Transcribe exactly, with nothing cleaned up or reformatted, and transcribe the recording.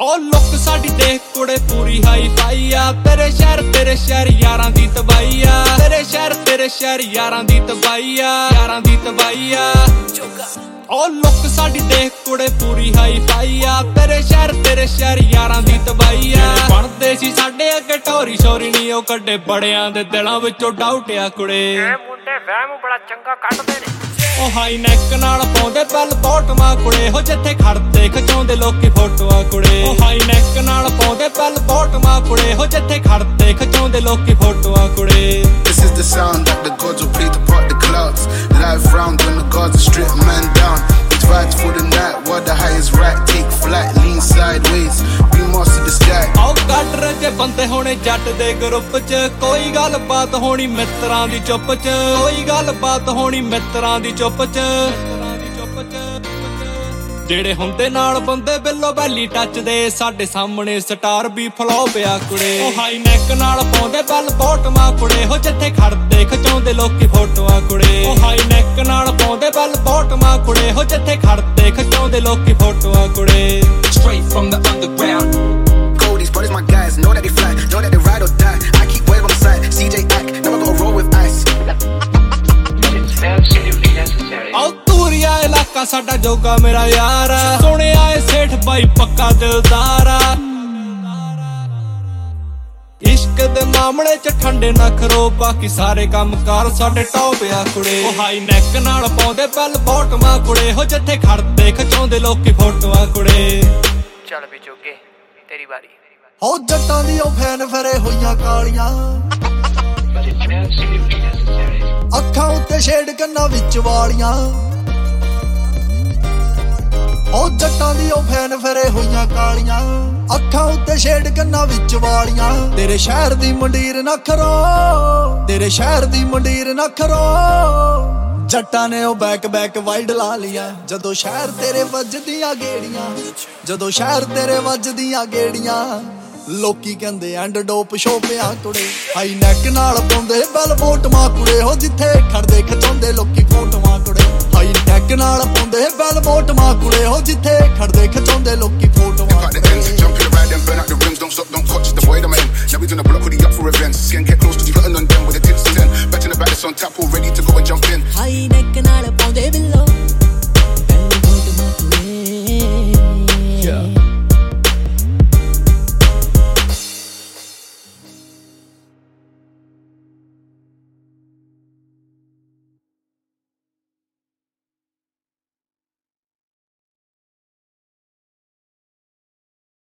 ਉਹ ਲੁੱਕ ਸਾਡੀ ਦੇਖ ਕੁੜੇ ਪੂਰੀ ਹਾਈ ਫਾਈ ਆ। ਤੇਰੇ ਸ਼ਹਿਰ ਤੇਰੇ ਸ਼ਹਿਰ ਯਾਰਾਂ ਦੀ ਤਬਾਈ ਆ। ਤੇਰੇ ਸ਼ਹਿਰ ਤੇਰੇ ਸ਼ਹਿਰ ਯਾਰਾਂ ਦੀ ਤਬਾਈ ਆ। ਯਾਰਾਂ ਦੀ ਤਬਾਈ ਆ। ਉਹ ਲੁੱਕ ਸਾਡੀ ਦੇਖ ਕੁੜੇ ਪੂਰੀ ਹਾਈ ਫਾਈ ਆ। ਤੇਰੇ ਸ਼ਹਿਰ ਤੇਰੇ ਸ਼ਹਿਰ ਯਾਰਾਂ ਦੀ ਤਬਾਈ ਆ। ਬਣਦੇ ਸੀ ਸਾਡੇ ਅੱਗੇ ਢੋਰੀ ਸ਼ੋਰੀ ਨੀ ਉਹ ਕੱਢੇ ਬੜਿਆਂ ਦੇ ਦਿਲਾਂ ਵਿੱਚੋਂ ਡਾਊਟਿਆ ਕੁੜੇ। ਇਹ ਮੁੰਡੇ ਵਹਿਮ ਬੜਾ ਚੰਗਾ ਕੱਢਦੇ ਨੇ। ਉਹ ਹਾਈ ਨੈਕ ਨਾਲ ਪਾਉਂਦੇ ਬੈਲ ਬੋਟਮਾਂ ਕੁੜੇ ਹੋ ਜਿੱਥੇ ਖੜਦੇ ਖਿਚਾਉਂਦੇ ਲੋਕੀ ਫੋਟੋਆਂ ਕੁੜੇ। ਉਹ ਹਾਈ ਨੈਕ ਨਾਲ ਪਾਉਂਦੇ ਬੈਲ ਬੋਟਮਾਂ ਕੁੜੇ ਹੋ ਜਿੱਥੇ ਖੜਦੇ ਖਿਚਾਉਂਦੇ ਲੋਕੀ ਫੋਟੋਆਂ ਕੁੜੇ। This is the sound that the gods will play to part the clouds. Live round when the gods will strip man down. It's vibes for the night while the high is right. Take flight, lean sideways, we master the sky. ਆਓ ਕੱਢ ਰਜੇ ਬੰਦੇ ਹੋਣੇ ਜੱਟ ਦੇ group ਚ। ਕੋਈ ਗੱਲ ਬਾਤ ਹੋਣੀ ਮਿੱਤਰਾਂ ਦੀ ਚੁੱਪ ਚ। ਕੋਈ ਗੱਲ ਬਾਤ ਹੋਣੀ ਮਿੱਤਰਾਂ ਦੀ ਚੁੱਪ ਚ। ਜਿਹੜੇ ਹੁੰਦੇ ਨਾਲ ਬੰਦੇ ਬਿੱਲੋ ਬੈਲੀ ਟੱਚਦੇ ਸਾਡੇ ਸਾਹਮਣੇ ਸਟਾਰ ਵੀ ਫਲੋ ਪਿਆ ਕੁੜੇ। ਉਹ ਹਾਈ ਨੈਕ ਨਾਲ ਪਾਉਂਦੇ ਬੈਲ ਬੋਟਮਾਂ ਕੁੜੇ ਹੋ ਜਿੱਥੇ ਖੜਦੇ ਖਿਚਾਉਂਦੇ ਲੋਕੀ ਫੋਟੋਆਂ ਕੁੜੇ। ਉਹ ਹਾਈ ਨੈਕ ਨਾਲ ਪਾਉਂਦੇ ਬੈਲ ਬੋਟਮਾਂ ਕੁੜੇ ਹੋ ਜਿੱਥੇ ਖੜਦੇ ਖਿਚਾਉਂਦੇ ਲੋਕੀ ਫੋਟੋਆਂ ਕੁੜੇ। Straight from the underground. Goldies, brothers, my guys, know that they fly, know that they ride or die. I keep wave on the side, C J Ack, never gonna roll with ice. It's absolutely necessary. ਆਓ ਤੂਰੀਆ ਇਲਾਕਾ ਸਾਡਾ ਜੋਗਾ ਮੇਰਾ ਯਾਰ। ਸੁਣਿਆ ਏ ਸੇਠ ਬਾਈ ਪੱਕਾ ਦਿਲਦਾਰ ਆ। ਇਸ਼ਕ ਦੇ ਮਾਮਲੇ ਚ ਠੰਡੇ ਨਾ ਖਰੋ ਬਾਕੀ ਸਾਰੇ ਕੰਮ ਕਾਰ ਸਾਡੇ ਟੌਪ ਆ ਕੁੜੇ। ਉਹ ਹਾਈ ਨੈਕ ਨਾਲ ਪਾਉਂਦੇ ਬੈਲ ਬੋਟਮਾਂ ਕੁੜੇ ਹੋ ਜਿੱਥੇ ਖੜਦੇ ਖਿਚਾਉਂਦੇ ਲੋਕੀ ਫੋਟੋਆਂ ਕੁੜੇ। ਚੱਲ ਵੀ ਜੋਗੇ ਤੇਰੀ ਵਾਰੀ। ਹੋ ਜੱਟਾਂ ਦੀ ਉਹ ਫੈਨ ਫਰੇ ਹੋਈਆਂ ਕਾਲੀਆਂ। But it's absolutely necessary. ਅੱਖਾਂ ਉੱਤੇ ਸ਼ੇਡ ਕੰਨਾਂ ਵਿੱਚ ਵਾਲੀਆਂ। ਉਹ ਜੱਟਾਂ ਦੀ ਉਹ ਫੈਨ ਫਰੇ ਹੋਈਆਂ ਕਾਲੀਆਂ। ਅੱਖਾਂ ਉੱਤੇ ਸ਼ੇਡ ਕੰਨਾਂ ਵਿੱਚ ਵਾਲੀਆਂ। ਤੇਰੇ ਸ਼ਹਿਰ ਦੀ ਮੰਡੀਰ ਨਖਰੋ, ਤੇਰੇ ਸ਼ਹਿਰ ਦੀ ਮੰਡੀਰ ਨਖਰੋ। ਜੱਟਾਂ ਨੇ ਉਹ ਬੈਕ ਬੈਕ ਵਾਈਡ ਲਾ ਲਿਆ ਜਦੋਂ ਸ਼ਹਿਰ ਤੇਰੇ ਵੱਜਦੀਆਂ ਗੇੜੀਆਂ। ਜਦੋਂ ਸ਼ਹਿਰ ਤੇਰੇ ਵੱਜਦੀਆਂ ਗੇੜੀਆਂ ਲੋਕੀ ਕਹਿੰਦੇ ਐਂਡ ਡੋਪ ਸ਼ੋਪਿਆ ਕੁੜੇ। ਹਾਈ ਨੈਕ ਨਾਲ ਪਾਉਂਦੇ ਬੈਲ ਬੋਟਮਾਂ ਕੁੜੇ ਹੋ ਜਿੱਥੇ ਖੜਦੇ ਖਿਚਾਉਂਦੇ ਲੋਕੀ ਫੋਟੋਆਂ ਕੁੜੇ। ਹਾਈ ਨੈਕ ਨਾਲ ਪਾਉਂਦੇ ਬੈਲ ਬੋਟਮਾਂ ਕੁੜੇ ਹੋ ਜਿੱਥੇ ਖੜਦੇ ਖਿਚਾਉਂਦੇ ਲੋਕੀ ਫੋਟੋਆਂ Cut the ends, jump in the ride and burn out the rims, don't stop, don't